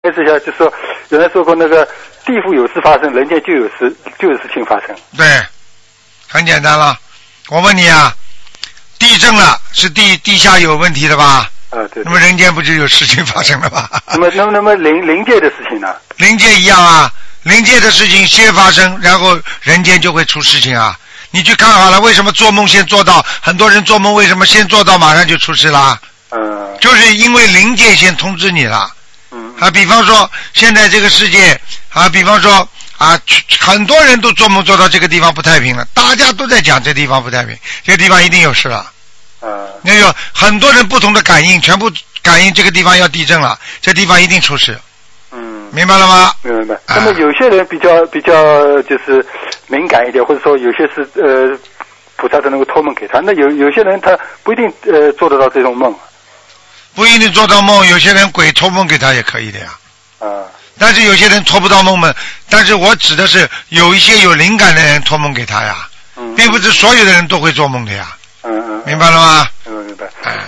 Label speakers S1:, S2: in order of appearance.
S1: 解释一下，就说有人说过那个地府有事发生，人间就有事情发生。
S2: 对，很简单了。我问你啊，地震了是地下有问题的吧？
S1: 对。
S2: 那么人间不就有事情发生了吧？
S1: 那么灵界的事情呢？
S2: 灵界一样啊，灵界的事情先发生，然后人间就会出事情啊。你去看好了，为什么做梦先做到？很多人做梦为什么先做到马上就出事啦？就是因为灵界先通知你了。比方说现在这个世界比方说很多人都做梦做到这个地方不太平了，大家都在讲这地方不太平，这个地方一定有事了。那有很多人不同的感应，全部感应这个地方要地震了，这地方一定出事。明白了吗？
S1: 明白。那么有些人比较就是敏感一点，或者说有些是菩萨才能够托梦给他，那有些人他不一定做得到这种梦。
S2: 不一定做到梦，有些人鬼托梦给他也可以的呀。但是有些人托不到梦嘛，但是我指的是有一些有灵感的人托梦给他呀，并不是所有的人都会做梦的呀。明白了吗？
S1: 明白。